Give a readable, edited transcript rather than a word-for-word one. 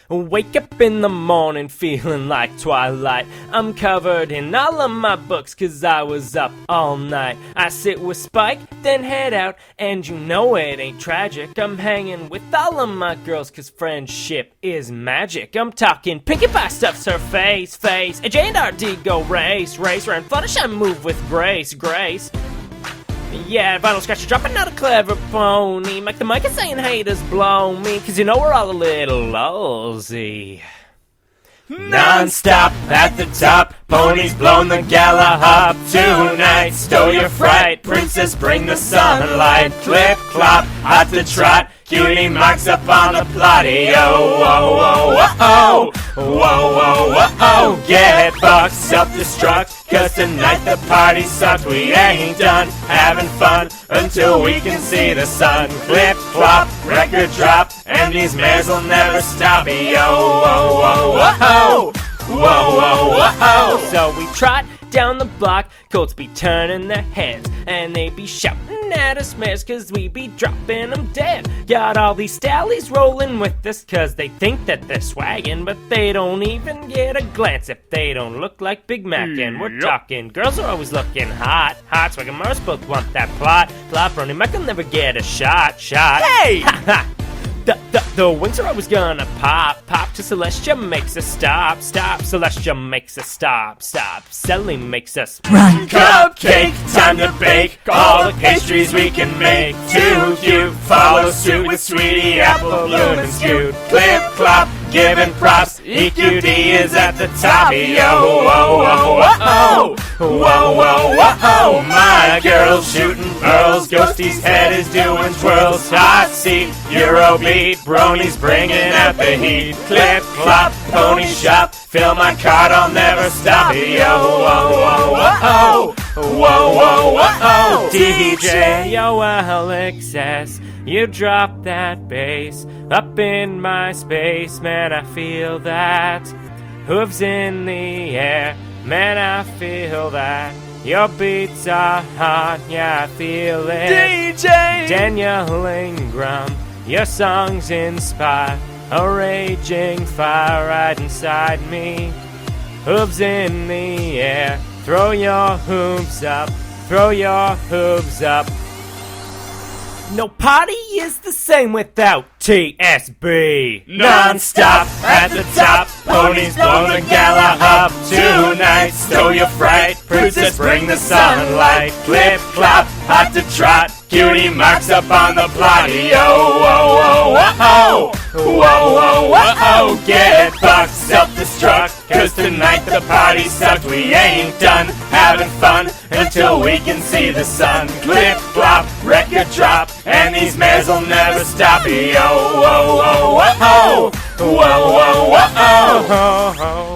Wake up in the morning feeling like twilight. I'm covered in all of my books cause I was up all night. I sit with Spike, then head out, and you know it ain't tragic. I'm hanging with all of my girls cause friendship is magic. I'm talking Pinkie Pie stuffs her face. AJ and RD go race around Fluttershy, move with grace. Yeah, Vinyl Scratcher dropping out a clever pony. Mike the mic is saying haters blow me, cause you know we're all a little lolsy. Non-stop at the top, ponies blown the gala hop. Tonight, stow your fright, princess bring the sunlight. Clip clop, at the trot, cutie marks up on the plotty. Oh, whoa, whoa, whoa, whoa, whoa, whoa, whoa. Get bucked, self-destruct, cause tonight the party sucks. We ain't done having fun until we can see the sun. Clip clop, record drop, and these mares will never stop. Yo, whoa, whoa, whoa, whoa, whoa, whoa, whoa. So we trot down the block, colts be turning their heads, and they be shouting at us mares cause we be dropping them dead. Got all these stallies rolling with us cause they think that they're swaggin', but they don't even get a glance if they don't look like Big Mac. And we're talking girls are always looking hot. Swag and Mars both want that plot. Ronnie Mac will never get a shot. Hey! Ha ha! The wings are always gonna pop till Celestia makes us stop. Celestia makes us stop. Sally makes us run. Cupcake, time to bake all the pastries we can make. Too cute, follow suit with Sweetie Apple, Bloom, and Scoot. Clip clop, giving props, EQD is at the top. Yo, whoa, whoa, whoa, whoa, whoa, whoa. My girl's shooting pearls, Ghosty's head is doing twirls. Hot seat, Eurobeat, bronies bringing out the heat. Clip clop, pony shop, fill my cart, I'll never stop. Yo, whoa, whoa, whoa, whoa, whoa, whoa. DJ, yo, Alexis, you drop that bass up in my space, man, I feel that. Hooves in the air, man, I feel that. Your beats are hot, yeah, I feel it. DJ Daniel Ingram, your songs inspire a raging fire right inside me. Hooves in the air, throw your hooves up, throw your hooves up. No party is the same without TSB. Non-stop at the top, ponies blow the gala up. Tonight, stow your fright, princess bring the sunlight. Clip clop, hot to trot, cutie marks up on the plot. Yo, whoa, whoa, whoa, whoa, whoa, whoa. Get bucked, self-destruct, cause tonight the party sucks. We ain't done having fun until we can see the sun. Clip clop, record drop, and these mares will never stop. Yo, whoa, whoa, whoa, whoa, whoa, whoa, whoa.